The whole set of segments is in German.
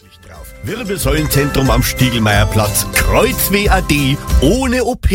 Drauf. Wirbelsäulenzentrum am Stiegelmeierplatz. Kreuzweh AD ohne OP.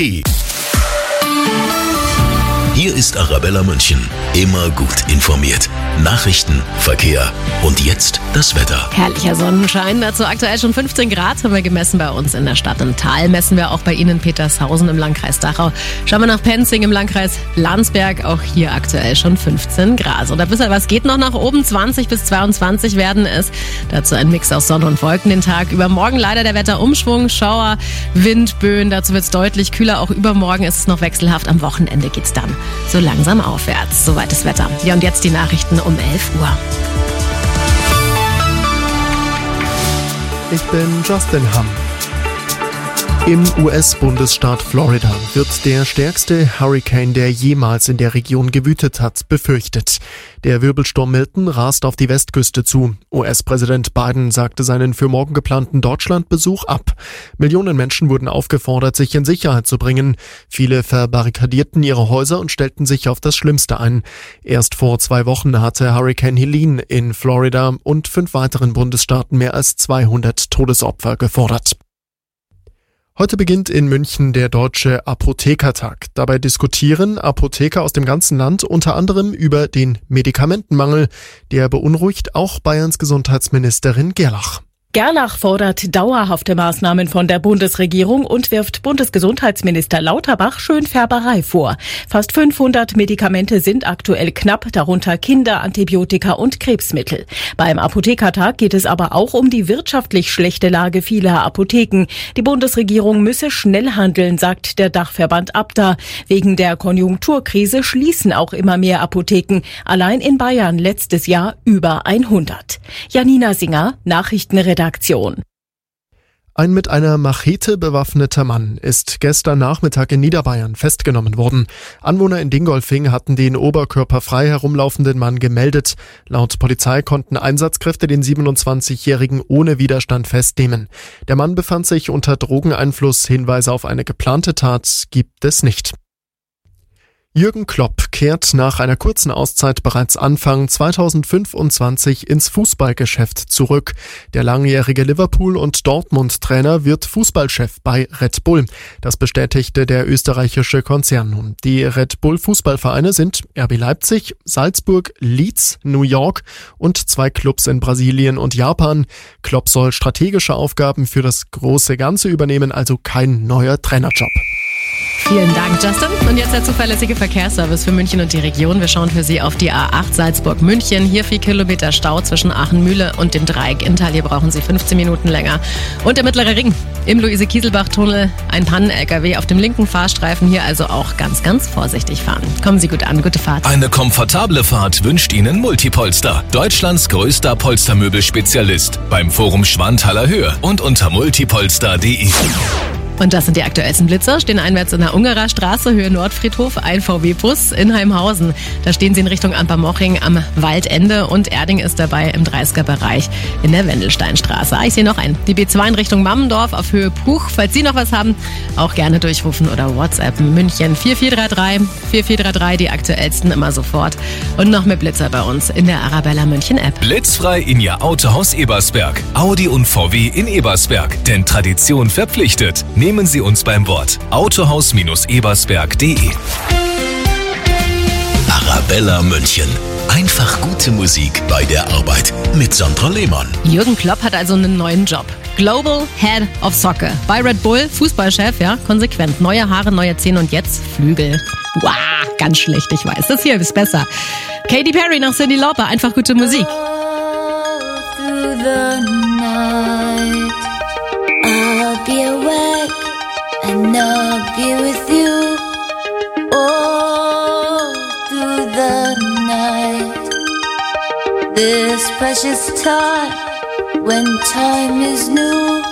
Hier ist Arabella München. Immer gut informiert. Nachrichten, Verkehr und jetzt das Wetter. Herrlicher Sonnenschein. Dazu aktuell schon 15 Grad haben wir gemessen bei uns in der Stadt. Im Tal messen wir auch bei Ihnen in Petershausen im Landkreis Dachau. Schauen wir nach Penzing im Landkreis Landsberg. Auch hier aktuell schon 15 Grad. Und ein bisschen was geht noch nach oben. 20 bis 22 werden es. Dazu ein Mix aus Sonne und Wolken den Tag über. Morgen leider der Wetterumschwung. Schauer, Windböen. Dazu wird es deutlich kühler. Auch übermorgen ist es noch wechselhaft. Am Wochenende geht es dann so langsam aufwärts. Soweit das Wetter. Ja, und jetzt die Nachrichten um 11 Uhr. Ich bin Justin Hamm. Im US-Bundesstaat Florida wird der stärkste Hurrikan, der jemals in der Region gewütet hat, befürchtet. Der Wirbelsturm Milton rast auf die Westküste zu. US-Präsident Biden sagte seinen für morgen geplanten Deutschlandbesuch ab. Millionen Menschen wurden aufgefordert, sich in Sicherheit zu bringen. Viele verbarrikadierten ihre Häuser und stellten sich auf das Schlimmste ein. Erst vor 2 Wochen hatte Hurrikan Helene in Florida und 5 weiteren Bundesstaaten mehr als 200 Todesopfer gefordert. Heute beginnt in München der Deutsche Apothekertag. Dabei diskutieren Apotheker aus dem ganzen Land unter anderem über den Medikamentenmangel. Der beunruhigt auch Bayerns Gesundheitsministerin Gerlach. Gerlach fordert dauerhafte Maßnahmen von der Bundesregierung und wirft Bundesgesundheitsminister Lauterbach Schönfärberei vor. Fast 500 Medikamente sind aktuell knapp, darunter Kinderantibiotika und Krebsmittel. Beim Apothekertag geht es aber auch um die wirtschaftlich schlechte Lage vieler Apotheken. Die Bundesregierung müsse schnell handeln, sagt der Dachverband ABDA. Wegen der Konjunkturkrise schließen auch immer mehr Apotheken. Allein in Bayern letztes Jahr über 100. Janina Singer, Nachrichtenredaktion. Ein mit einer Machete bewaffneter Mann ist gestern Nachmittag in Niederbayern festgenommen worden. Anwohner in Dingolfing hatten den oberkörperfrei herumlaufenden Mann gemeldet. Laut Polizei konnten Einsatzkräfte den 27-Jährigen ohne Widerstand festnehmen. Der Mann befand sich unter Drogeneinfluss. Hinweise auf eine geplante Tat gibt es nicht. Jürgen Klopp kehrt nach einer kurzen Auszeit bereits Anfang 2025 ins Fußballgeschäft zurück. Der langjährige Liverpool- und Dortmund-Trainer wird Fußballchef bei Red Bull. Das bestätigte der österreichische Konzern nun. Die Red Bull-Fußballvereine sind RB Leipzig, Salzburg, Leeds, New York und 2 Clubs in Brasilien und Japan. Klopp soll strategische Aufgaben für das große Ganze übernehmen, also kein neuer Trainerjob. Vielen Dank, Justin. Und jetzt der zuverlässige Verkehrsservice für München und die Region. Wir schauen für Sie auf die A8 Salzburg-München. Hier 4 Kilometer Stau zwischen Aachen-Mühle und dem Dreieck Inntal. Hier brauchen Sie 15 Minuten länger. Und der Mittlere Ring im Luise-Kieselbach-Tunnel. Ein Pannen-LKW auf dem linken Fahrstreifen. Hier also auch ganz, ganz vorsichtig fahren. Kommen Sie gut an. Gute Fahrt. Eine komfortable Fahrt wünscht Ihnen Multipolster. Deutschlands größter Polstermöbelspezialist. Beim Forum Schwanthaler Höhe und unter multipolster.de. Und das sind die aktuellsten Blitzer. Stehen einwärts in der Ungerer Straße, Höhe Nordfriedhof, ein VW-Bus in Heimhausen. Da stehen sie in Richtung Ampermoching am Waldende und Erding ist dabei im 30er-Bereich in der Wendelsteinstraße. Ich sehe noch einen. Die B2 in Richtung Mammendorf auf Höhe Puch. Falls Sie noch was haben, auch gerne durchrufen oder WhatsApp München 4433. 4433, die aktuellsten immer sofort. Und noch mehr Blitzer bei uns in der Arabella München App. Blitzfrei in Ihr Autohaus Ebersberg. Audi und VW in Ebersberg. Denn Tradition verpflichtet. Nehmen Sie uns beim Wort. Autohaus-ebersberg.de. Arabella München. Einfach gute Musik bei der Arbeit mit Sandra Lehmann. Jürgen Klopp hat also einen neuen Job. Global Head of Soccer. Bei Red Bull, Fußballchef, ja, konsequent. Neue Haare, neue Zähne und jetzt Flügel. Wow, ganz schlecht, ich weiß. Das hier ist besser. Katy Perry nach Cyndi Lauper, einfach gute Musik. I'll be awake and I'll be with you all through the night. This precious time when time is new.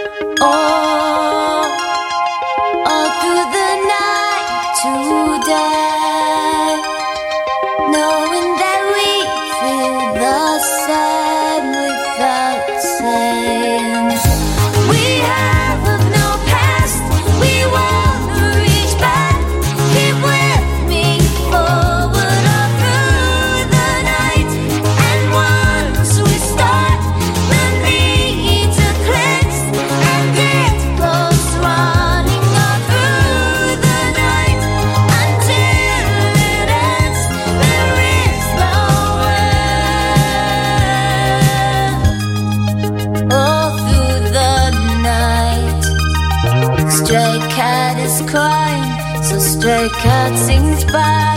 All through the night today, knowing that we feel the same without saying. We have of no past, we wanna reach back. Keep with me forward all through the night. And once we start, let me is crying, so stray cat sings back.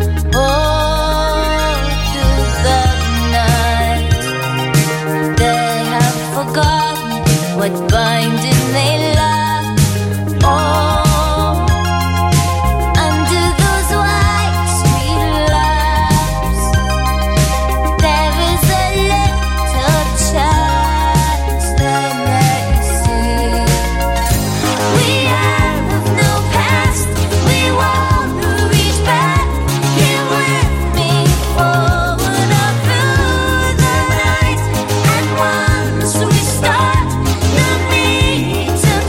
Oh, through the night, they have forgotten what binding they lack. Oh, under those white street lamps, there is a little chance they may see. We have no past, we want to reach back. Here with me, forward up through the night. And once we start, no need to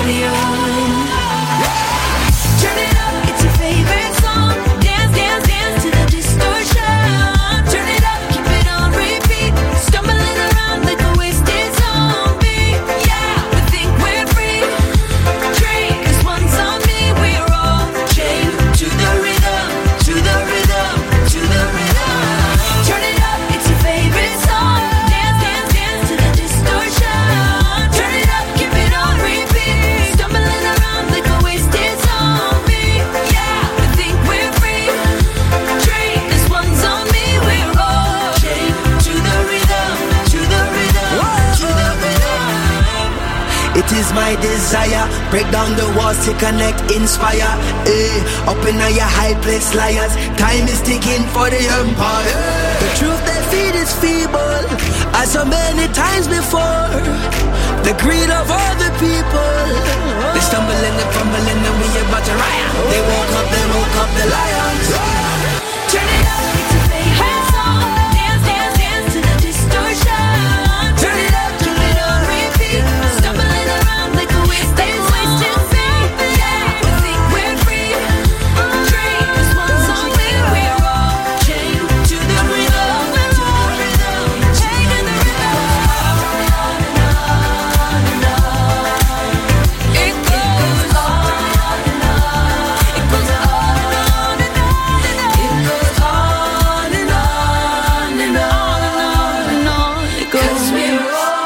million. Turn it up, it's your favorite song. Dance, dance, dance to the distortion. Turn it up, keep it on repeat. Stumbling around like a wasted zombie. Yeah, we think we're free. Drink, 'cause one's on me. We're all chained to the rhythm, to the rhythm, to the rhythm. Turn it up, it's your favorite song. Dance, dance, dance to the distortion. Turn it up, keep it on repeat. Stumbling around like a wasted zombie. Yeah, we think we're free. Drink, this one's on me. We're all chained to the rhythm, to the rhythm, to the rhythm. It is my desire, break down the walls to connect, inspire. Up in your high place, liars. Time is ticking for the empire. The truth they feed is feeble, as so many times before. The greed of all the people. They stumble and they fumble and we about to riot. They woke up the lions. Turn it up, it's your favorite song. Dance, dance, dance to the distortion. Turn it up, keep it on repeat. Stumbling around like a wasted zombie. Yeah, we think we're free. Drink, 'cause one's on me. We're all chained to the rhythm, to the rhythm, chained to the rhythm. On and on and on. It goes on and on. It goes on and on and on and on. It goes on and on and on and on. It goes. 'Cause we're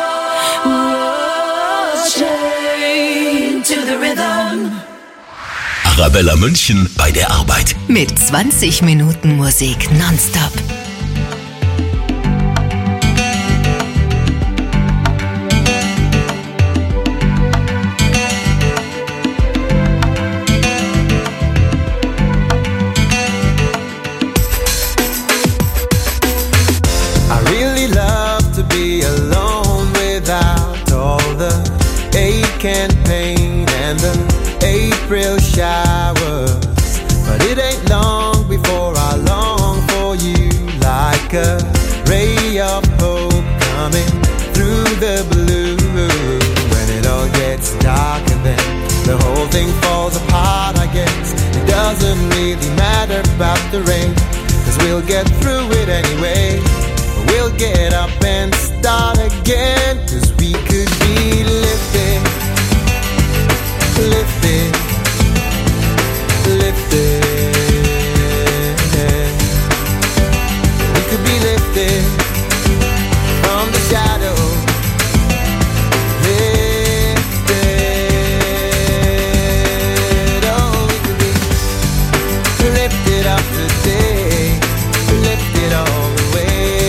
all chained to the rhythm. Arabella München bei der Arbeit. Mit 20 Minuten Musik nonstop. I really love to be alone without all the ache and pain and the April showers. But it ain't long before I long for you, like a ray of hope coming through the blue. When it all gets dark and then the whole thing falls apart, I guess it doesn't really matter about the rain, 'cause we'll get through it anyway. We'll get up and start again, 'cause we could be lifted, lifted, lifted. We could be lifted from the shadow, lifted. Oh, we could be lifted up today, lifted all the way.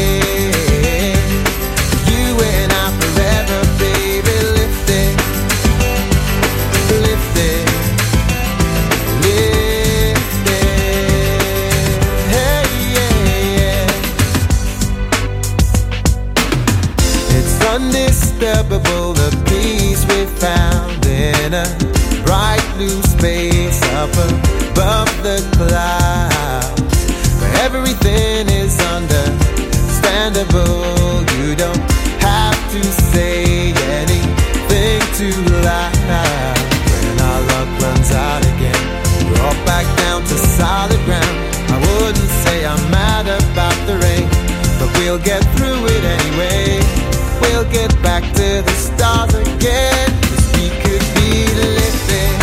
Undisturbable, the peace we found in a bright blue space up above the clouds, where everything is understandable. You don't have to say anything too loud. When our luck runs out again, we're all back down to solid ground. I wouldn't say I'm mad about the rain, but we'll get through it anyway. We'll get back to the stars again, 'cause we could be lifted,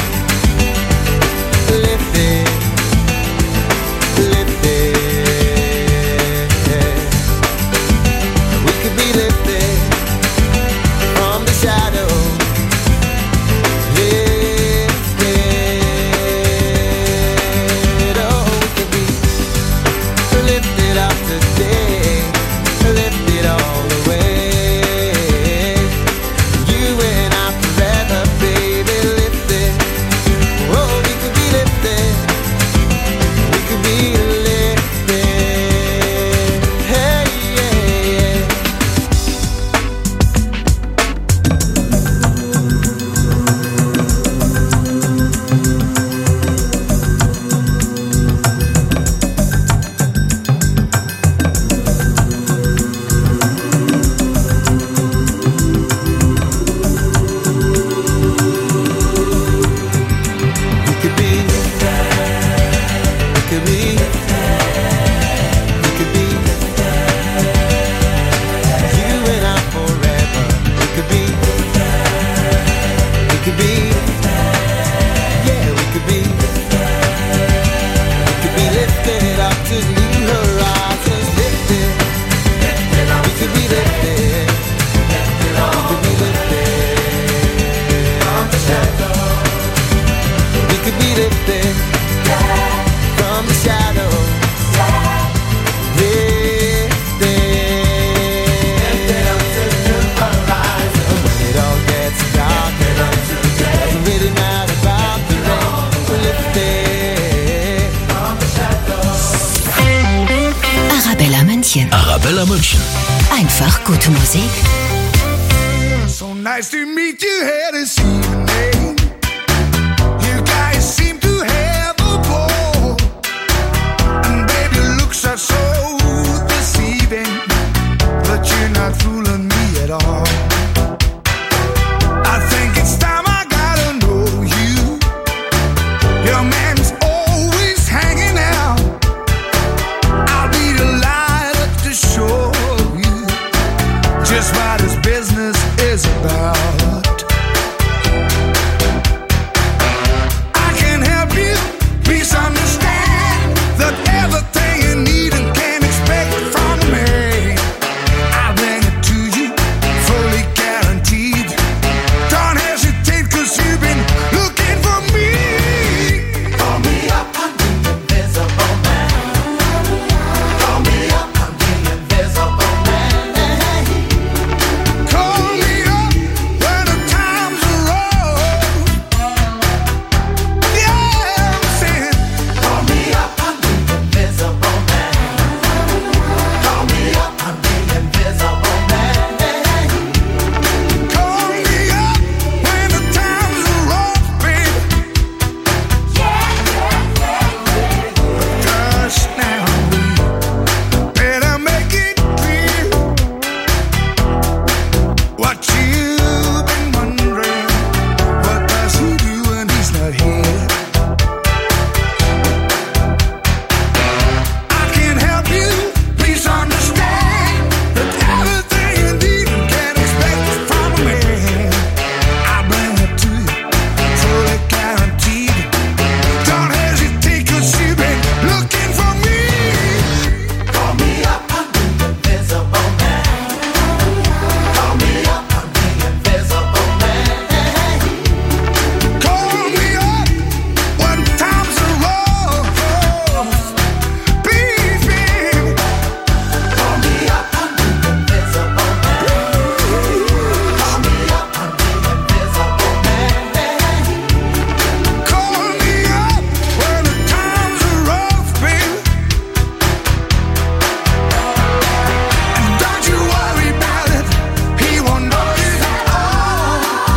lifted, lifted. München. Arabella München. Einfach gute Musik. So nice to meet you here this evening. You guys seem to have a ball. And baby, looks are so deceiving. But you're not fooling me at all. I think it's time I gotta know you. Your man's always hanging out. I'll be delighted to show you just what his business is about. I can help you, please understand that everything you need and can expect from me, I'll bring it to you, fully guaranteed. Don't hesitate, cause you've been looking for me. Call me up, I'm the invisible man. Call me up, I'm the invisible man. Call me up when the times are rough. Yeah, I'm saying, call me up, I'm the invisible man. Call me up, I'm the invisible man. Call me up when the times are rough, baby. Just now, better make it clear what you've been wondering. What does he do when he's not here? I can help you, please understand that everything you need and can expect from a man, I'll bring it to you, fully guaranteed. Don't hesitate, cause you've been looking for me. Call me up, I'm the invisible man. Call me up, I'm the invisible man. Call me up when times are rough. Please, baby. Call me up, I'm the invisible man. Call me up, I'm the invisible man. Call me up when the times are rough, baby. And don't you worry about it, he won't notice at all.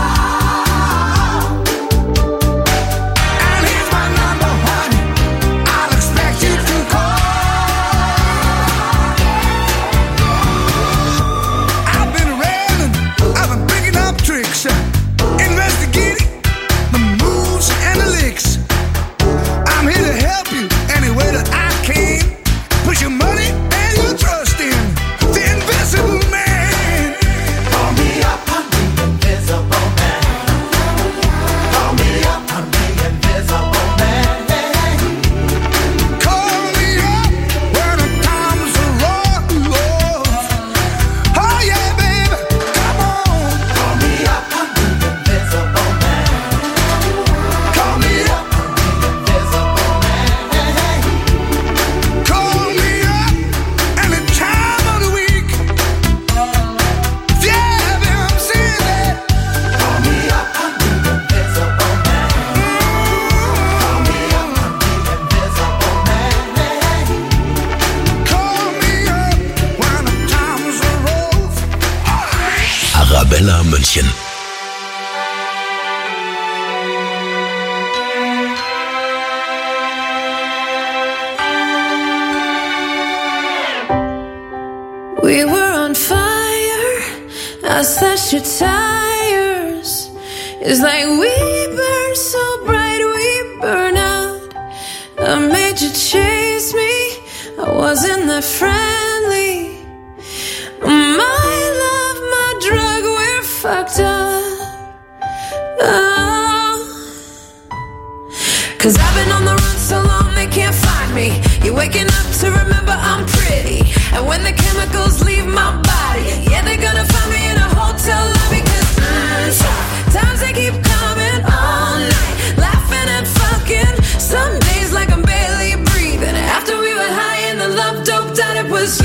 And here's my number, honey, I'll expect you to call. I've been around and I've been picking up tricks, investigating the moves and the licks. I'm here to help you any way that I can. Put your money and your trust in the invisible man. Call me up, I'm the invisible man. Call me up, I'm the invisible man. Call me up when the times are rough. Oh yeah, baby, come on. Call me up, I'm the invisible man. Call me up, I'm the invisible man. Call me up any time of the week. Yeah, baby, I'm saying that. Call me up, I'm the invisible man. Call me up, I'm the invisible man. Call me up when the times are rough. Arabella München. We were on fire. I slashed your tires. It's like we burn so bright, we burn out. I made you chase me. I wasn't that friendly. My love, my drug, we're fucked up. Oh. Cause I've been on the run so long they can't find me. You're waking up to remember I'm pretty. And when the chemicals leave my body, yeah, they're gonna find me in a hotel lobby. Cause times they keep coming all night, laughing and fucking. Some days like I'm barely breathing. After we were high and the love doped out, it was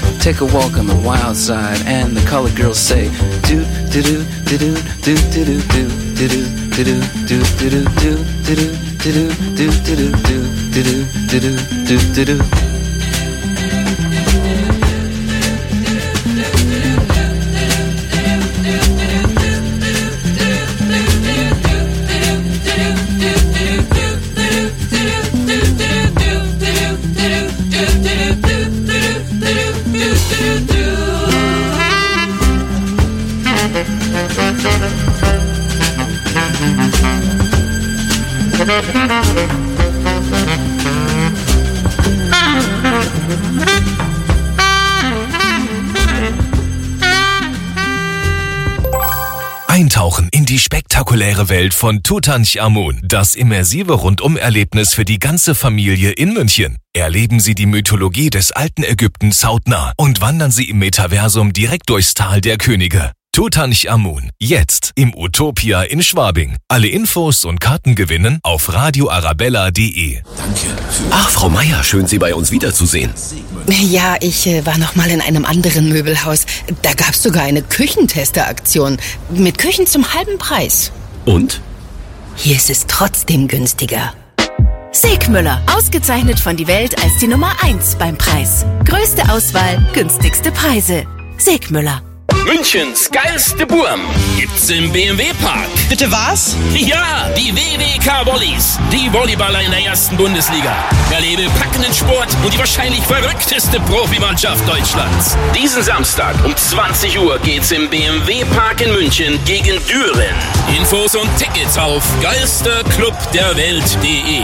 take a walk on the wild side, and the colored girls say, do do do do do do do do do do do do do do do do do. Eintauchen in die spektakuläre Welt von Tutanchamun, das immersive Rundum-Erlebnis für die ganze Familie in München. Erleben Sie die Mythologie des alten Ägyptens hautnah und wandern Sie im Metaversum direkt durchs Tal der Könige. Tutanchamun, jetzt im Utopia in Schwabing. Alle Infos und Karten gewinnen auf radioarabella.de. Ach, Frau Meier, schön, Sie bei uns wiederzusehen. Ja, ich war noch mal in einem anderen Möbelhaus. Da gab's sogar eine Küchentester-Aktion. Mit Küchen zum halben Preis. Und? Hier ist es trotzdem günstiger. Segmüller, ausgezeichnet von die Welt als die Nummer 1 beim Preis. Größte Auswahl, günstigste Preise. Segmüller. Münchens geilste Burm gibt's im BMW-Park. Bitte was? Ja, die WWK Volleys. Die Volleyballer in der ersten Bundesliga. Erlebe packenden Sport und die wahrscheinlich verrückteste Profimannschaft Deutschlands. Diesen Samstag um 20 Uhr geht's im BMW-Park in München gegen Düren. Infos und Tickets auf geilsterclubderwelt.de.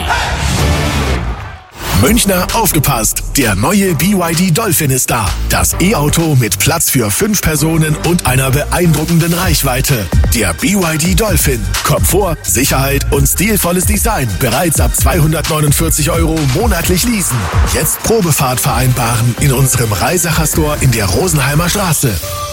Münchner, aufgepasst! Der neue BYD Dolphin ist da. Das E-Auto mit Platz für 5 Personen und einer beeindruckenden Reichweite. Der BYD Dolphin. Komfort, Sicherheit und stilvolles Design. Bereits ab 249 € monatlich leasen. Jetzt Probefahrt vereinbaren in unserem Reisacher Store in der Rosenheimer Straße.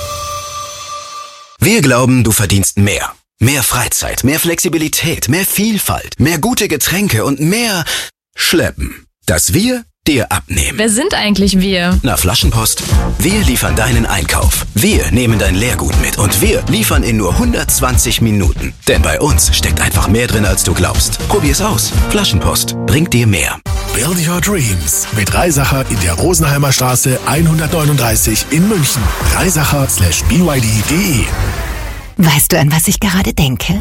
Wir glauben, du verdienst mehr. Mehr Freizeit, mehr Flexibilität, mehr Vielfalt, mehr gute Getränke und mehr Schleppen. Das wir dir abnehmen. Wer sind eigentlich wir? Na, Flaschenpost. Wir liefern deinen Einkauf. Wir nehmen dein Leergut mit und wir liefern in nur 120 Minuten. Denn bei uns steckt einfach mehr drin, als du glaubst. Probier's aus. Flaschenpost bringt dir mehr. Build your dreams mit Reisacher in der Rosenheimer Straße 139 in München. Reisacher/byd.de. Weißt du, an was ich gerade denke?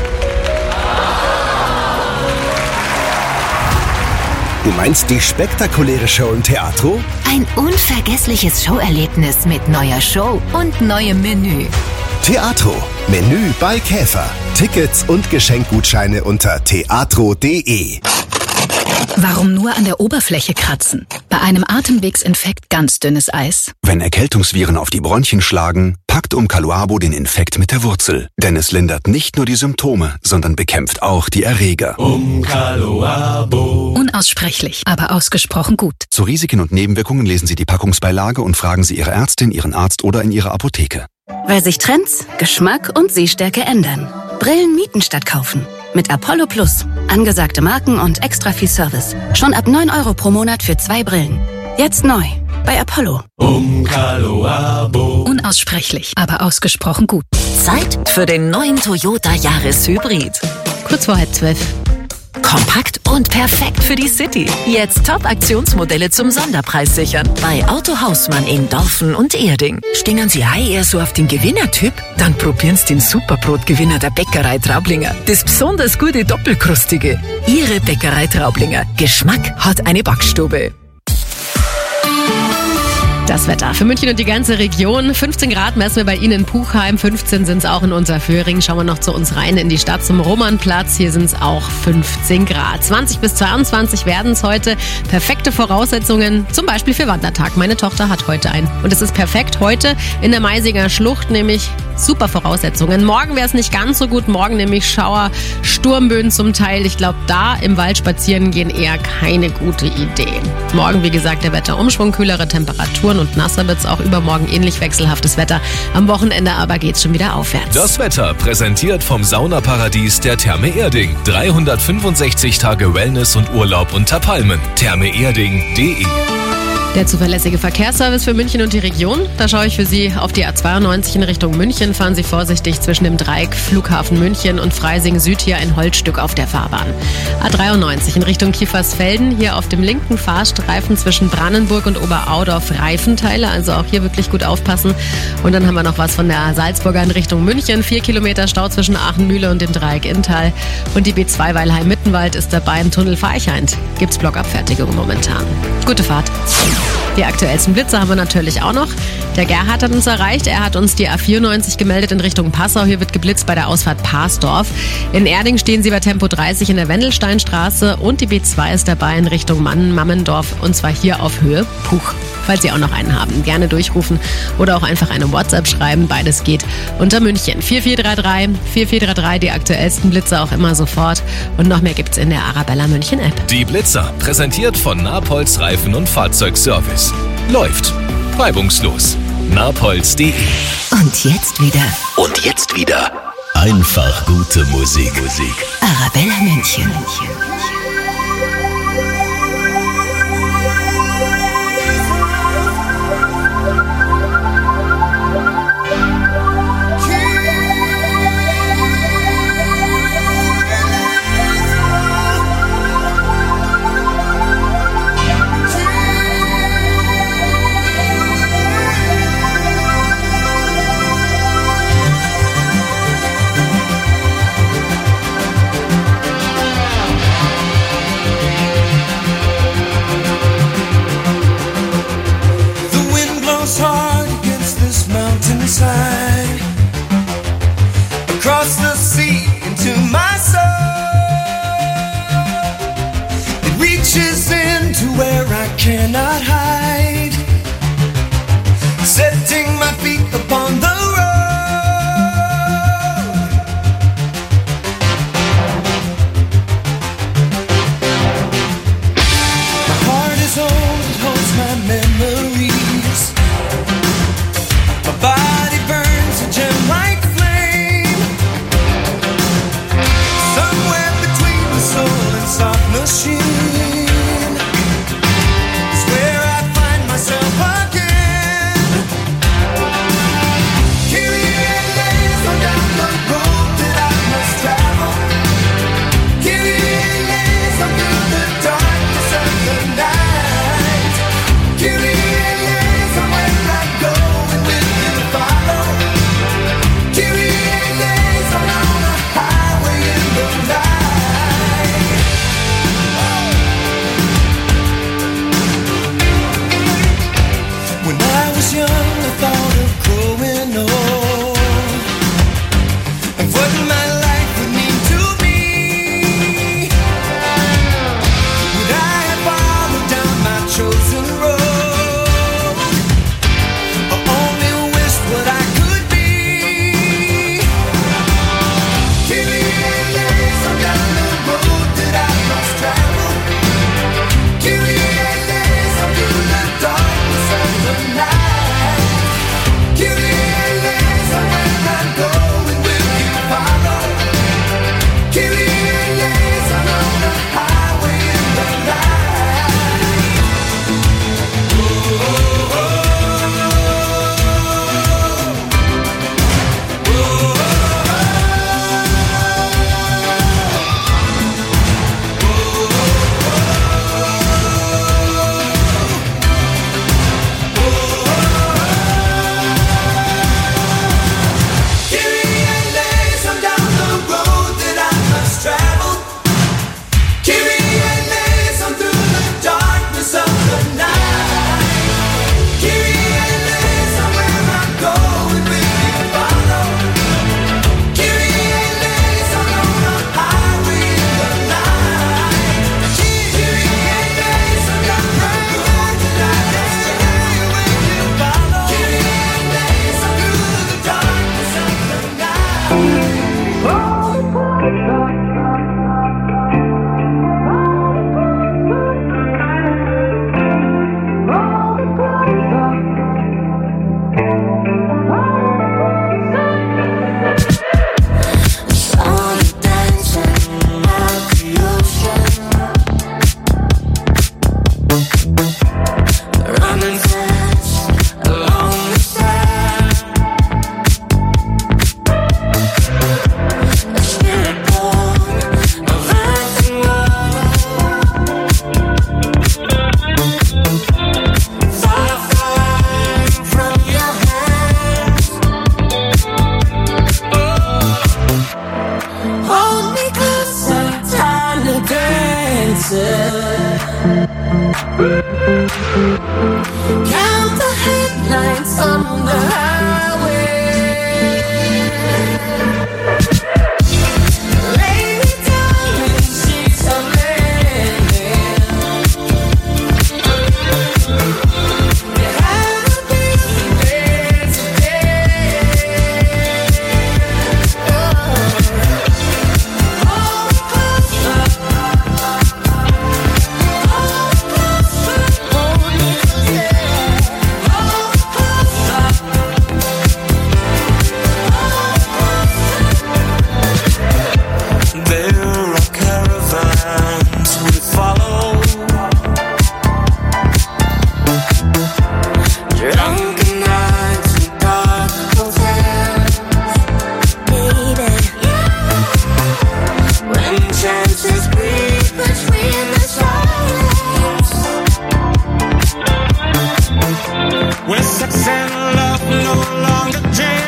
Du meinst die spektakuläre Show im Teatro? Ein unvergessliches Showerlebnis mit neuer Show und neuem Menü. Teatro. Menü bei Käfer. Tickets und Geschenkgutscheine unter teatro.de. Warum nur an der Oberfläche kratzen? Bei einem Atemwegsinfekt ganz dünnes Eis. Wenn Erkältungsviren auf die Bronchien schlagen, packt Umcaluabo den Infekt mit der Wurzel. Denn es lindert nicht nur die Symptome, sondern bekämpft auch die Erreger. Umcaluabo. Unaussprechlich, aber ausgesprochen gut. Zu Risiken und Nebenwirkungen lesen Sie die Packungsbeilage und fragen Sie Ihre Ärztin, Ihren Arzt oder in Ihrer Apotheke. Weil sich Trends, Geschmack und Sehstärke ändern. Brillen mieten statt kaufen. Mit Apollo Plus. Angesagte Marken und extra viel Service. Schon ab 9 € pro Monat für 2 Brillen. Jetzt neu. Bei Apollo. Unaussprechlich, aber ausgesprochen gut. Zeit für den neuen Toyota Yaris Hybrid. Kurz vor 11:30. Kompakt und perfekt für die City. Jetzt Top-Aktionsmodelle zum Sonderpreis sichern. Bei Auto Hausmann in Dorfen und Erding. Stehen Sie eher so auf den Gewinnertyp? Dann probieren Sie den Superbrotgewinner der Bäckerei Traublinger. Das besonders gute Doppelkrustige. Ihre Bäckerei Traublinger. Geschmack hat eine Backstube. Das Wetter für München und die ganze Region. 15 Grad messen wir bei Ihnen in Puchheim. 15 sind es auch in Unterföhring. Schauen wir noch zu uns rein in die Stadt zum Romannplatz. Hier sind es auch 15 Grad. 20 bis 22 werden es heute. Perfekte Voraussetzungen, zum Beispiel für Wandertag. Meine Tochter hat heute einen. Und es ist perfekt heute in der Maisinger Schlucht, nämlich super Voraussetzungen. Morgen wäre es nicht ganz so gut. Morgen nämlich Schauer, Sturmböen zum Teil. Ich glaube, da im Wald spazieren gehen eher keine gute Idee. Morgen, wie gesagt, der Wetterumschwung, kühlere Temperaturen und nasser wird's auch übermorgen, ähnlich wechselhaftes Wetter. Am Wochenende aber geht's schon wieder aufwärts. Das Wetter präsentiert vom Saunaparadies der Therme Erding. 365 Tage Wellness und Urlaub unter Palmen. thermeerding.de Der zuverlässige Verkehrsservice für München und die Region. Da schaue ich für Sie auf die A92 in Richtung München. Fahren Sie vorsichtig zwischen dem Dreieck Flughafen München und Freising Süd hier ein Holzstück auf der Fahrbahn. A93 in Richtung Kiefersfelden. Hier auf dem linken Fahrstreifen zwischen Brannenburg und Oberaudorf Reifenteile. Also auch hier wirklich gut aufpassen. Und dann haben wir noch was von der Salzburger in Richtung München. 4 Kilometer Stau zwischen Aachen-Mühle und dem Dreieck Inntal. Und die B2 Weilheim-Mittenwald ist dabei im Tunnel Forchheim. Gibt's Blockabfertigung momentan. Gute Fahrt. Die aktuellsten Blitze haben wir natürlich auch noch. Der Gerhard hat uns erreicht. Er hat uns die A94 gemeldet in Richtung Passau. Hier wird geblitzt bei der Ausfahrt Parsdorf. In Erding stehen Sie bei Tempo 30 in der Wendelsteinstraße. Und die B2 ist dabei in Richtung Mammendorf. Und zwar hier auf Höhe Puch. Falls Sie auch noch einen haben, gerne durchrufen oder auch einfach eine WhatsApp schreiben. Beides geht unter München. 4433, 4433, die aktuellsten Blitze auch immer sofort. Und noch mehr gibt's in der Arabella München App. Die Blitzer, präsentiert von Napolz Reifen- und Fahrzeugservice. Läuft reibungslos. Napolz.de. Und jetzt wieder. Und jetzt wieder einfach gute Musik. Arabella München. Across the sea into my soul, it reaches into where I cannot hide, setting my feet upon the road. My heart is old, it holds my memories. My body burns a gem like soft machine is where I find myself again. Kyrie eleison down the road that I must travel. Kyrie eleison through the darkness of the night. Kyrie eleison where I go and will you follow. Kyrie eleison on a highway in the night. Count the headlights on the highway. Lay me down in sheets of linen. You had a beautiful day today. Hold me closer. There are caravans we follow, drunken nights and dark hotels, baby. When chances breathe between the silence, when sex and love no longer jail.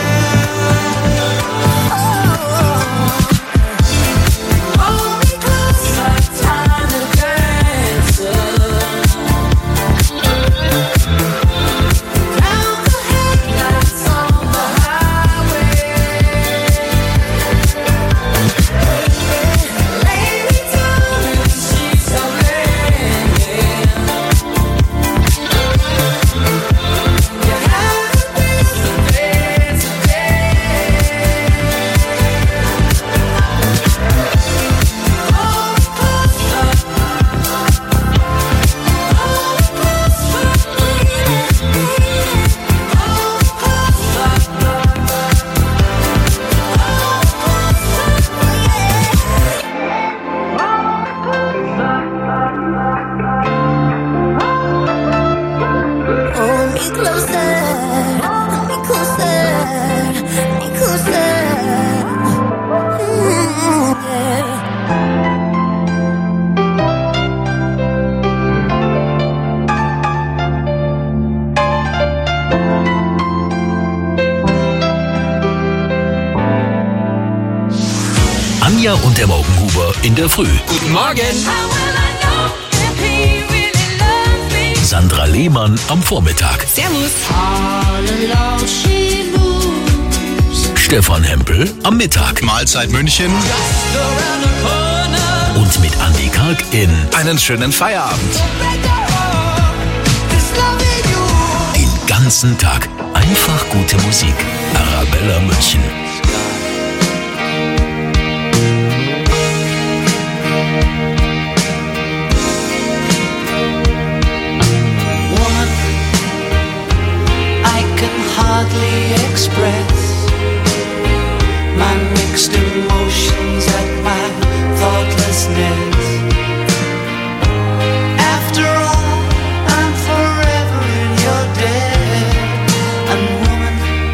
Hold me closer, time to dance. Count the headlights on the highway. Lay me down in sheets of linen. You had a beautiful day today. Hold me closer. Hold me closer, hold me closer, me closer. Yeah. Anja und der Morgenhuber in der Früh. Guten Morgen. Sandra Lehmann am Vormittag. Servus. Stefan Hempel am Mittag. Mahlzeit München. Und mit Andi Karg in Einen schönen Feierabend. den ganzen Tag einfach gute Musik. Arabella München. Woman, I can hardly express my mixed emotions at my thoughtlessness. After all, I'm forever in your debt. And woman,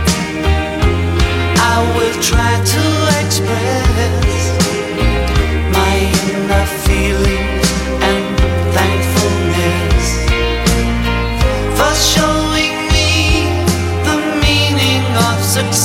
I will try to express my inner feelings and thankfulness for showing me the meaning of success.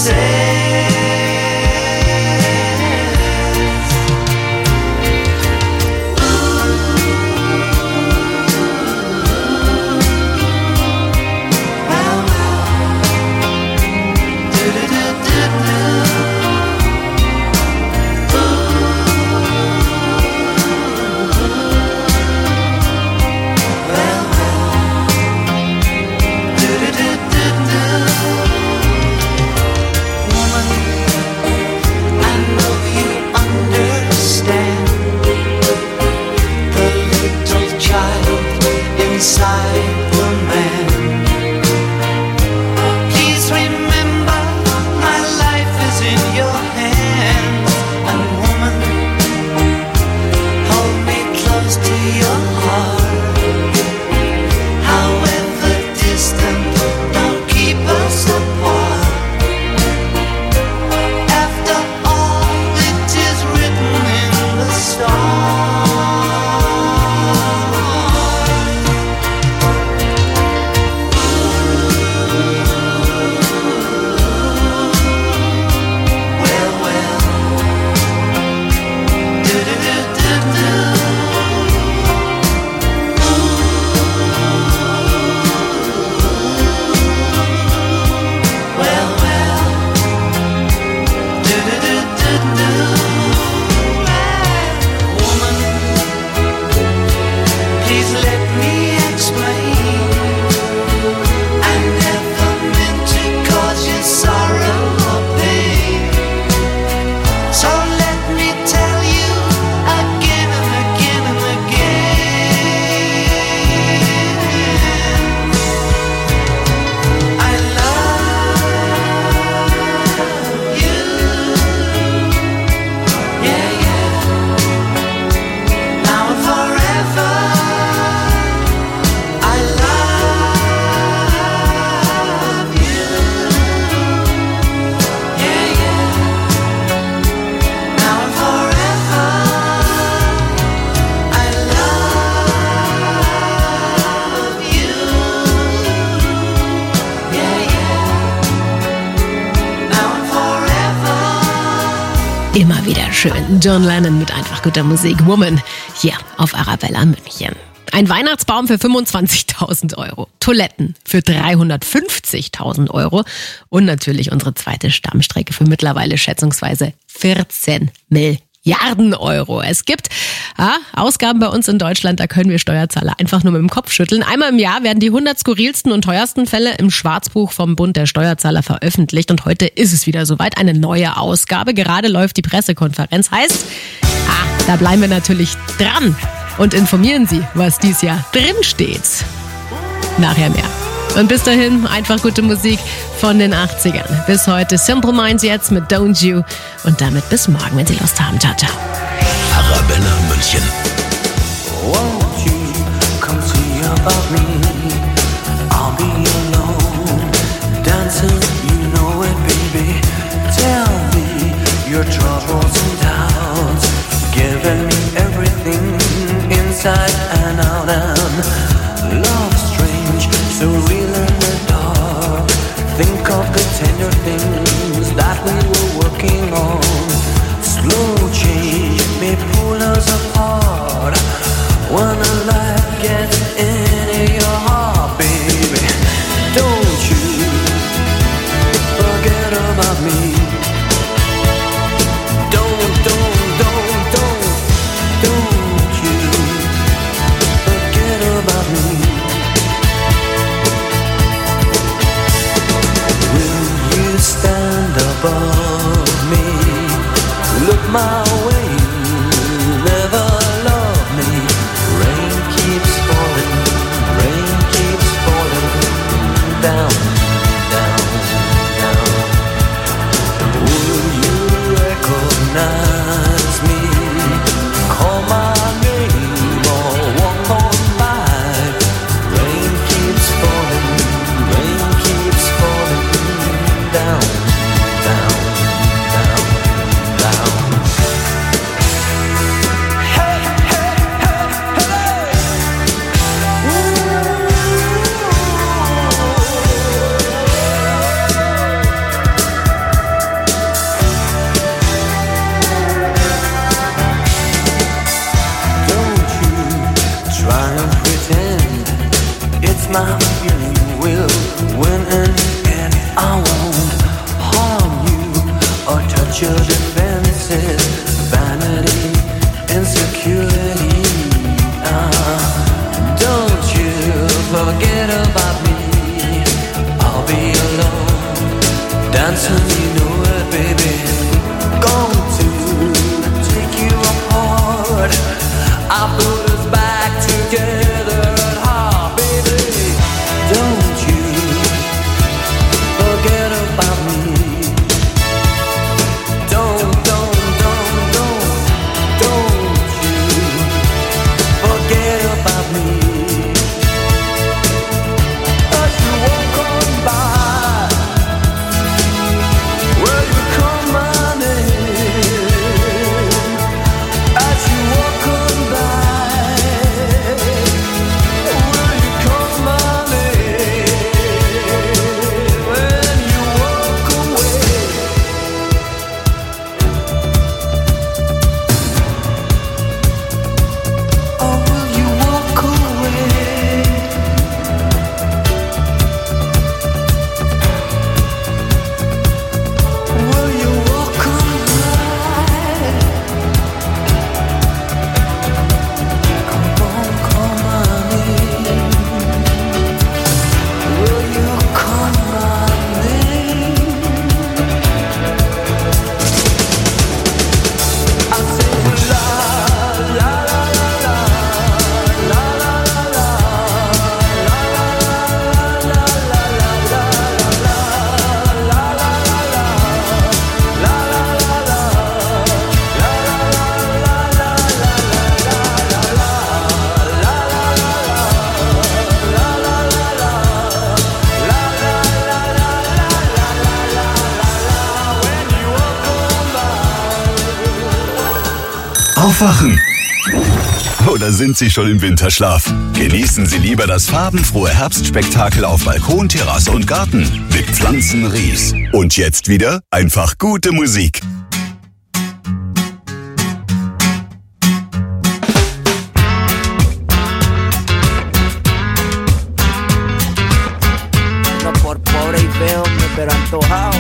Please let me explain. I never meant to cause you sorrow or pain. So let me tell you again and again and again. I love you. Yeah, yeah. Now and forever. I love you. Yeah, yeah. Now and forever. I love you. Yeah, yeah. Now and forever. Immer wieder schön. John Lennon mit einfach guter Musik. Woman hier auf Arabella München. Ein Weihnachtsbaum für 25.000 Euro. Toiletten für 350.000 Euro. Und natürlich unsere zweite Stammstrecke für mittlerweile schätzungsweise 14 Milliarden Euro. Es gibt Ausgaben bei uns in Deutschland, da können wir Steuerzahler einfach nur mit dem Kopf schütteln. Einmal im Jahr werden die 100 skurrilsten und teuersten Fälle im Schwarzbuch vom Bund der Steuerzahler veröffentlicht. Und heute ist es wieder soweit, eine neue Ausgabe. Gerade läuft die Pressekonferenz. Heißt, da bleiben wir natürlich dran und informieren Sie, was dies Jahr drin steht. Nachher mehr. Und bis dahin einfach gute Musik von den 80ern. Bis heute Simple Minds jetzt mit Don't You. Und damit bis morgen, wenn Sie Lust haben. Ciao, ciao. Arabella München. Won't you come see about me? I'll be alone, dancing, you know it, baby. Tell me your troubles and doubts, giving me everything inside and out. And love strange, so real in the dark. Think of the tender things that we were working on. Slow change may pull us apart when the light gets into your heart, baby. Don't you forget about me. Don't you forget about me. Will you stand above me? Look my way, never love me. Rain keeps falling down, down, down. Will you recognize me? Call my name or walk on by. Rain keeps falling down, down, down, down. Try and pretend it's my feeling will win in the end. I won't harm you or touch your defenses. Vanity, insecurity. Don't you forget about me. I'll be alone, dancing, you know it, baby. Going to take you apart. I put us back together at heart, baby. Don't you forget about me. Don't Aufwachen. Oder sind Sie schon im Winterschlaf? Genießen Sie lieber das farbenfrohe Herbstspektakel auf Balkon, Terrasse und Garten mit Pflanzenries. Und jetzt wieder einfach gute Musik. No por pobre y feo, pero antojado.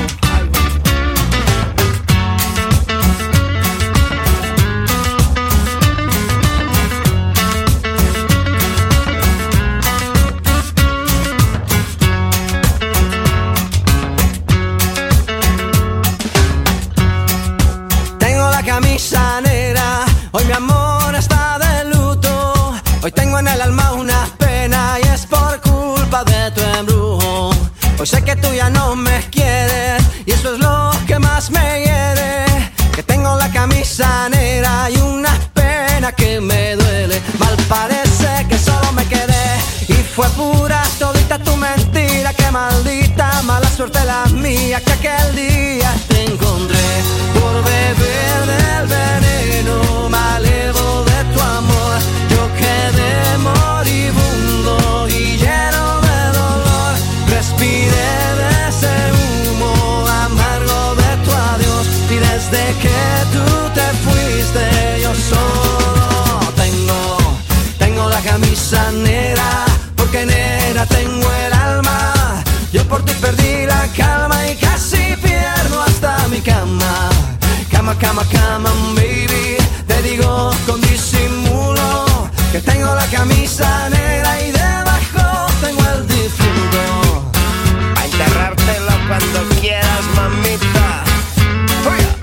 Camisa negra, hoy mi amor está de luto. Hoy tengo en el alma una pena y es por culpa de tu embrujo. Hoy sé que tú ya no me quieres y eso es lo que más me hiere. Que tengo la camisa negra y una pena que me duele. Mal parece que solo me quedé y fue pura todita tu mentira. Que maldita mala suerte la mía que aquel día te encontré. Por beber del veneno malevo de tu amor, yo quedé moribundo y lleno de dolor. Respiré de ese humo amargo de tu adiós y desde que tú te fuiste yo solo tengo la camisa negra, porque negra tengo el alma. Yo por ti perdí la calma y casi pierdo hasta mi cama. Cama, cama, cama, baby, te digo con disimulo que tengo la camisa negra y debajo tengo el difunto. A enterrártelo cuando quieras, mamita. ¡Fuera!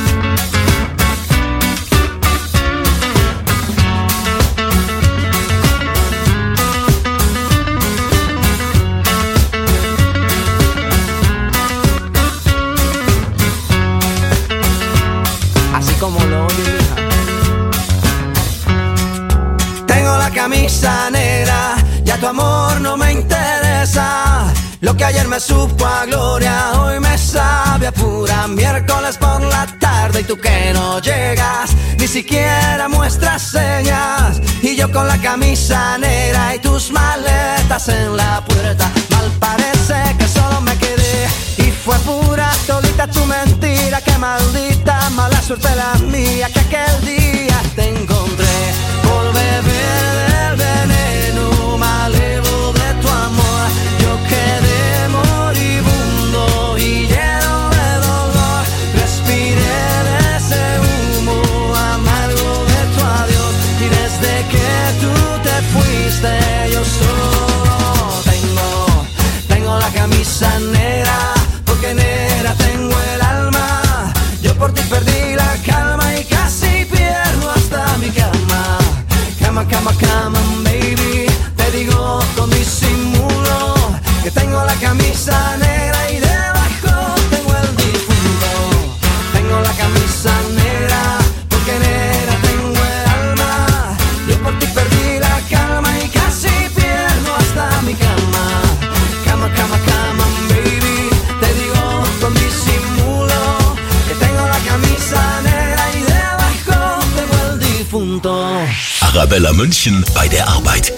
Como lo oye, hija. Tengo la camisa negra, ya tu amor no me interesa. Lo que ayer me supo a gloria, hoy me sabe a pura. Miércoles por la tarde y tú que no llegas, ni siquiera muestras señas. Y yo con la camisa negra y tus maletas en la puerta. Mal parece que solo me quedé y fue pura todita tu mentira. Que maldita mala suerte la mía que aquel día te encontré. Por beber del veneno malevo de tu amor, yo quedé moribundo y lleno de dolor. Respiré de ese humo amargo de tu adiós y desde que tú te fuiste yo solo tengo la camisa negra, porque negra tengo el alma. Yo por ti perdí la calma y casi pierdo hasta mi cama. Cama, cama, cama, baby, te digo con disimulo que tengo la camisa negra y debajo tengo el difunto. Tengo la camisa negra, porque negra tengo el alma. Yo por ti perdí la calma y casi pierdo hasta mi cama. Cama, cama, cama, baby, te digo con disimulo que tengo la camisa negra y debajo tengo el difunto. Arabella München bei der Arbeit.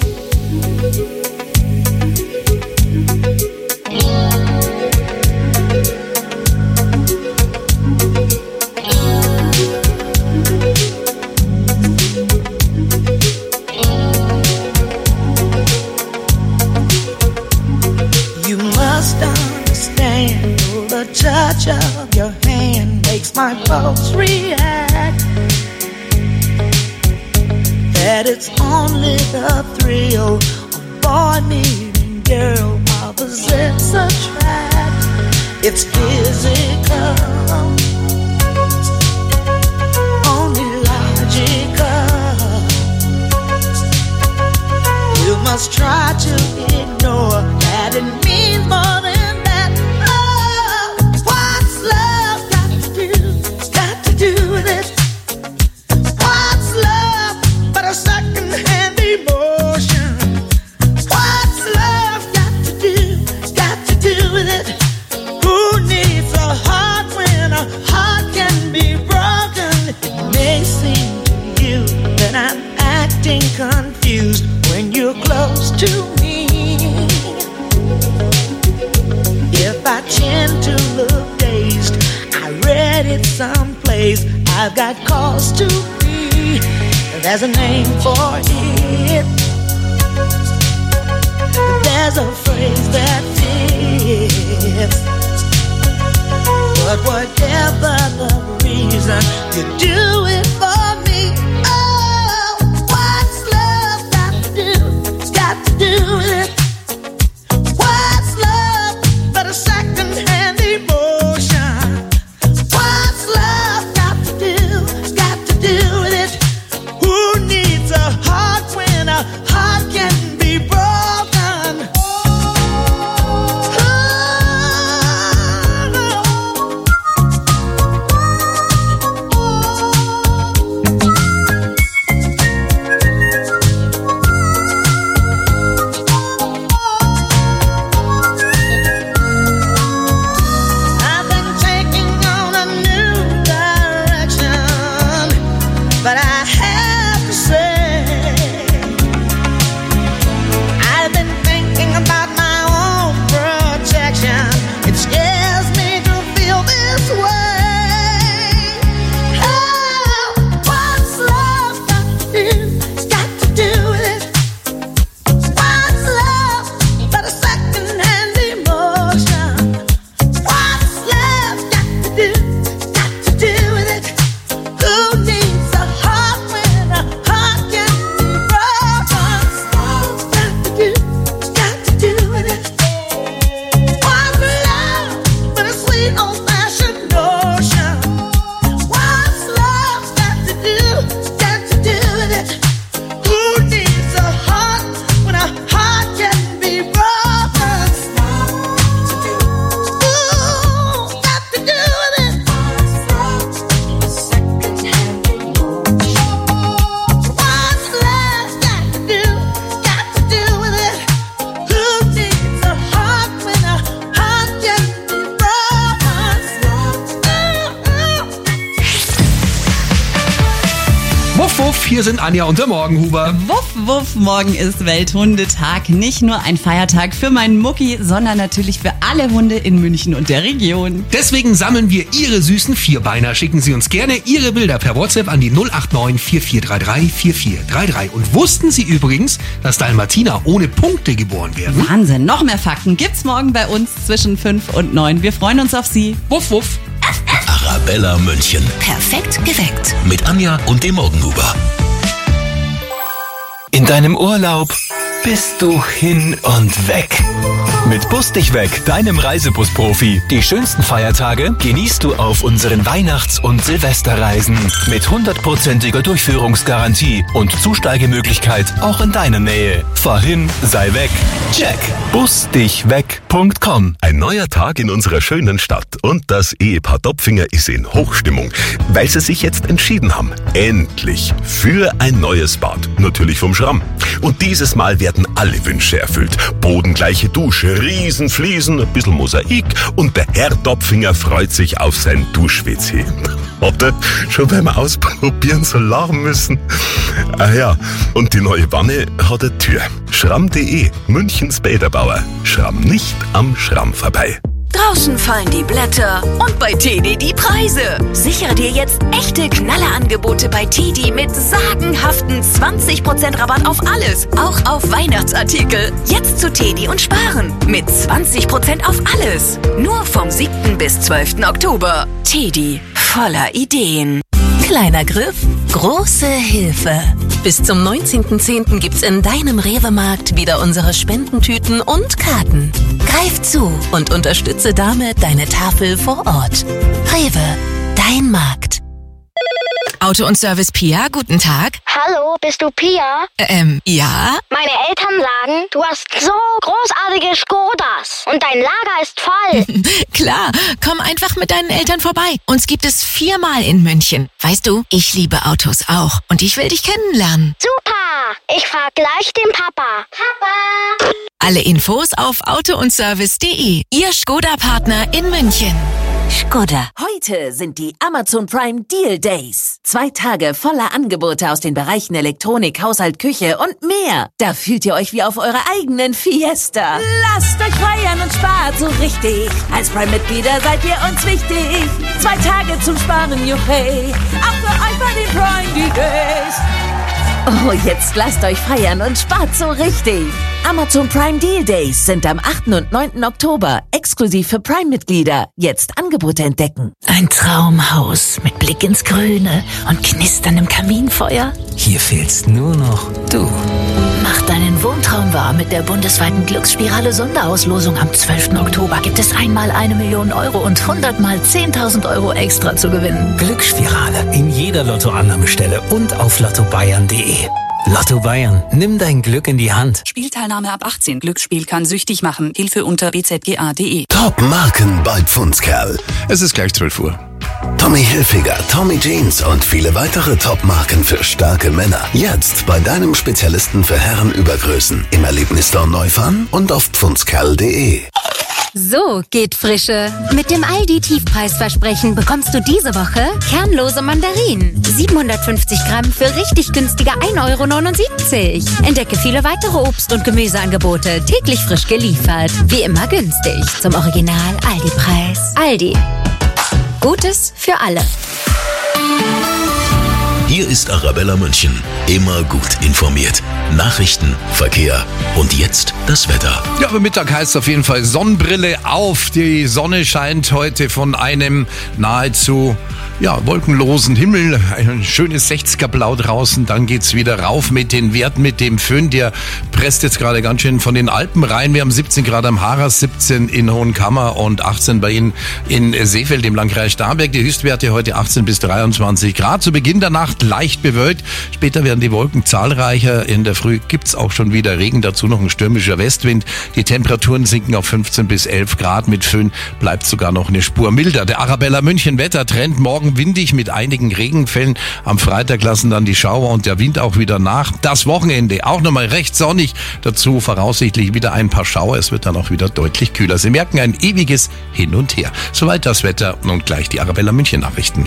You must understand, the touch of your hand makes my pulse react. That it's only the thrill of boy meeting girl opposites attract. It's physical, only logical. You must try to ignore that it means more than that. Oh, what's love got to do? Got to do with it. What's love but a second-hand emotion? What's love got to do with it? Who needs a heart when a heart can be broken? It may seem to you confused when you're close to me. If I tend to look dazed, I read it someplace. I've got cause to be. There's a name for it. There's a phrase that fits. But whatever the reason, you do it for me. Oh, what's love got to do? It's got to do with it. What's love but a second-hand emotion? What's love got to do? It's got to do with it. Who needs a heart when a heart can be broken? Hier sind Anja und der Morgenhuber. Wuff, wuff, morgen ist Welthundetag. Nicht nur ein Feiertag für meinen Mucki, sondern natürlich für alle Hunde in München und der Region. Deswegen sammeln wir Ihre süßen Vierbeiner. Schicken Sie uns gerne Ihre Bilder per WhatsApp an die 089 4433 4433. Und wussten Sie übrigens, dass Dalmatiner ohne Punkte geboren werden? Wahnsinn, noch mehr Fakten gibt's morgen bei uns zwischen 5 und 9. Wir freuen uns auf Sie. Wuff, wuff. Arabella München. Perfekt geweckt. Mit Anja und dem Morgenhuber. In deinem Urlaub bist du hin und weg. Mit Bus dich weg, deinem Reisebus-Profi. Die schönsten Feiertage genießt du auf unseren Weihnachts- und Silvesterreisen. Mit 100%iger Durchführungsgarantie und Zusteigemöglichkeit auch in deiner Nähe. Fahr hin, sei weg. Check. Busdichweg.com. Ein neuer Tag in unserer schönen Stadt und das Ehepaar Dopfinger ist in Hochstimmung, weil sie sich jetzt entschieden haben, endlich für ein neues Bad, natürlich vom Schramm. Und dieses Mal werden alle Wünsche erfüllt. Bodengleiche Dusche, Riesenfliesen, ein bisschen Mosaik und der Herr Dopfinger freut sich auf sein Dusch-WC. Hat er schon beim Ausprobieren so lachen müssen? Ah ja, und die neue Wanne hat eine Tür. Schramm.de, Münchens Bäderbauer. Schramm nicht am Schramm vorbei. Draußen fallen die Blätter und bei Tedi die Preise. Sichere dir jetzt echte Knallerangebote bei Tedi mit sagenhaften 20% Rabatt auf alles, auch auf Weihnachtsartikel. Jetzt zu Tedi und sparen mit 20% auf alles. Nur vom 7. bis 12. Oktober. Tedi, voller Ideen. Kleiner Griff, große Hilfe. Bis zum 19.10. gibt's in deinem Rewe-Markt wieder unsere Spendentüten und Karten. Greif zu und unterstütze damit deine Tafel vor Ort. Rewe, dein Markt. Auto und Service Pia, guten Tag. Hallo, bist du Pia? Ja? Meine Eltern sagen, du hast so großartige Skodas und dein Lager ist voll. Klar, komm einfach mit deinen Eltern vorbei. Uns gibt es 4-mal in München. Weißt du, ich liebe Autos auch und ich will dich kennenlernen. Super, ich fahr gleich den Papa. Papa! Alle Infos auf autoundservice.de. Ihr Skoda-Partner in München. Skoda. Heute sind die Amazon Prime Deal Days. 2 Tage voller Angebote aus den Bereichen Elektronik, Haushalt, Küche und mehr. Da fühlt ihr euch wie auf eurer eigenen Fiesta. Lasst euch feiern und spart so richtig. Als Prime-Mitglieder seid ihr uns wichtig. 2 Tage zum Sparen, juchey. Auch für euch bei den Prime Deal Days. Oh, jetzt lasst euch feiern und spart so richtig. Amazon Prime Deal Days sind am 8. und 9. Oktober exklusiv für Prime-Mitglieder. Jetzt Angebote entdecken. Ein Traumhaus mit Blick ins Grüne und knisterndem Kaminfeuer. Hier fehlst nur noch du. Mach deinen Wohntraum wahr mit der bundesweiten Glücksspirale Sonderauslosung. Am 12. Oktober gibt es einmal 1 Million Euro und 100 mal 10.000 Euro extra zu gewinnen. Glücksspirale in jeder Lottoannahmestelle und auf lottobayern.de. Lotto Bayern, nimm dein Glück in die Hand. Spielteilnahme ab 18. Glücksspiel kann süchtig machen. Hilfe unter bzga.de. Top-Marken bei Pfundskerl. Es ist gleich 12 Uhr. Tommy Hilfiger, Tommy Jeans und viele weitere Top-Marken für starke Männer. Jetzt bei deinem Spezialisten für Herrenübergrößen. Im Erlebnisstore Neufahren und auf pfundskerl.de. So geht Frische. Mit dem Aldi-Tiefpreisversprechen bekommst du diese Woche kernlose Mandarinen. 750 Gramm für richtig günstige 1,79 €. Entdecke viele weitere Obst- und Gemüseangebote, täglich frisch geliefert. Wie immer günstig. Zum Original Aldi-Preis. Aldi. Gutes für alle. Hier ist Arabella München. Immer gut informiert. Nachrichten, Verkehr und jetzt das Wetter. Ja, aber Mittag heißt auf jeden Fall Sonnenbrille auf. Die Sonne scheint heute von einem nahezu wolkenlosen Himmel. Ein schönes 60er-Blau draußen. Dann geht's wieder rauf mit den Werten, mit dem Föhn. Der presst jetzt gerade ganz schön von den Alpen rein. Wir haben 17 Grad am Harras, 17 in Hohenkammer und 18 bei Ihnen in Seefeld im Landkreis Starnberg. Die Höchstwerte heute 18 bis 23 Grad. Zu Beginn der Nacht leicht bewölkt. Später werden die Wolken zahlreicher. In der Früh gibt's auch schon wieder Regen. Dazu noch ein stürmischer Westwind. Die Temperaturen sinken auf 15 bis 11 Grad. Mit Föhn bleibt sogar noch eine Spur milder. Der Arabella München Wettertrend. Morgen windig mit einigen Regenfällen. Am Freitag lassen dann die Schauer und der Wind auch wieder nach. Das Wochenende auch nochmal recht sonnig. Dazu voraussichtlich wieder ein paar Schauer. Es wird dann auch wieder deutlich kühler. Sie merken ein ewiges Hin und Her. Soweit das Wetter. Nun gleich die Arabella München Nachrichten.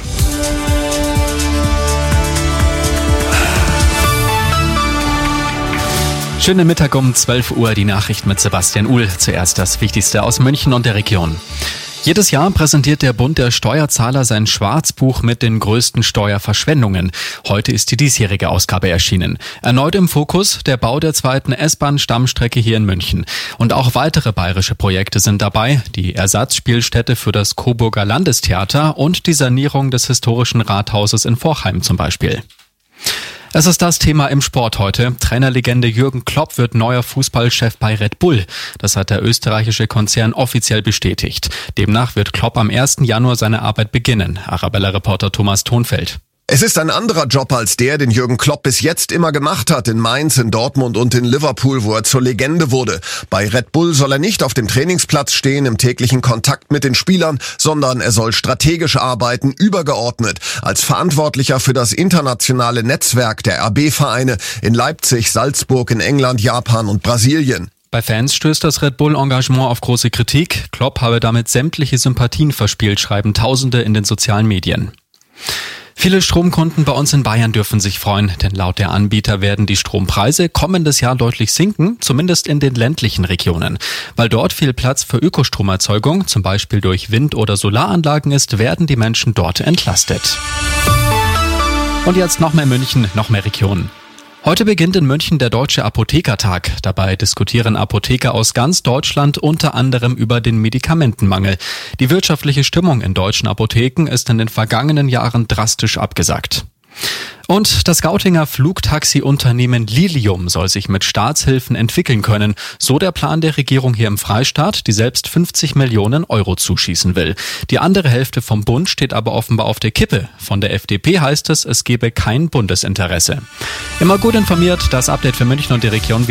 Schönen Mittag um 12 Uhr, die Nachricht mit Sebastian Uhl. Zuerst das Wichtigste aus München und der Region. Jedes Jahr präsentiert der Bund der Steuerzahler sein Schwarzbuch mit den größten Steuerverschwendungen. Heute ist die diesjährige Ausgabe erschienen. Erneut im Fokus der Bau der 2. S-Bahn-Stammstrecke hier in München. Und auch weitere bayerische Projekte sind dabei. Die Ersatzspielstätte für das Coburger Landestheater und die Sanierung des historischen Rathauses in Forchheim zum Beispiel. Es ist das Thema im Sport heute. Trainerlegende Jürgen Klopp wird neuer Fußballchef bei Red Bull. Das hat der österreichische Konzern offiziell bestätigt. Demnach wird Klopp am 1. Januar seine Arbeit beginnen. Arabella-Reporter Thomas Thonfeld. Es ist ein anderer Job als der, den Jürgen Klopp bis jetzt immer gemacht hat, in Mainz, in Dortmund und in Liverpool, wo er zur Legende wurde. Bei Red Bull soll er nicht auf dem Trainingsplatz stehen, im täglichen Kontakt mit den Spielern, sondern er soll strategisch arbeiten, übergeordnet, als Verantwortlicher für das internationale Netzwerk der RB-Vereine in Leipzig, Salzburg, in England, Japan und Brasilien. Bei Fans stößt das Red Bull-Engagement auf große Kritik. Klopp habe damit sämtliche Sympathien verspielt, schreiben Tausende in den sozialen Medien. Viele Stromkunden bei uns in Bayern dürfen sich freuen, denn laut der Anbieter werden die Strompreise kommendes Jahr deutlich sinken, zumindest in den ländlichen Regionen. Weil dort viel Platz für Ökostromerzeugung, zum Beispiel durch Wind- oder Solaranlagen ist, werden die Menschen dort entlastet. Und jetzt noch mehr München, noch mehr Regionen. Heute beginnt in München der Deutsche Apothekertag. Dabei diskutieren Apotheker aus ganz Deutschland unter anderem über den Medikamentenmangel. Die wirtschaftliche Stimmung in deutschen Apotheken ist in den vergangenen Jahren drastisch abgesackt. Und das Gautinger Flugtaxi-Unternehmen Lilium soll sich mit Staatshilfen entwickeln können. So der Plan der Regierung hier im Freistaat, die selbst 50 Millionen Euro zuschießen will. Die andere Hälfte vom Bund steht aber offenbar auf der Kippe. Von der FDP heißt es, es gebe kein Bundesinteresse. Immer gut informiert, das Update für München und die Region.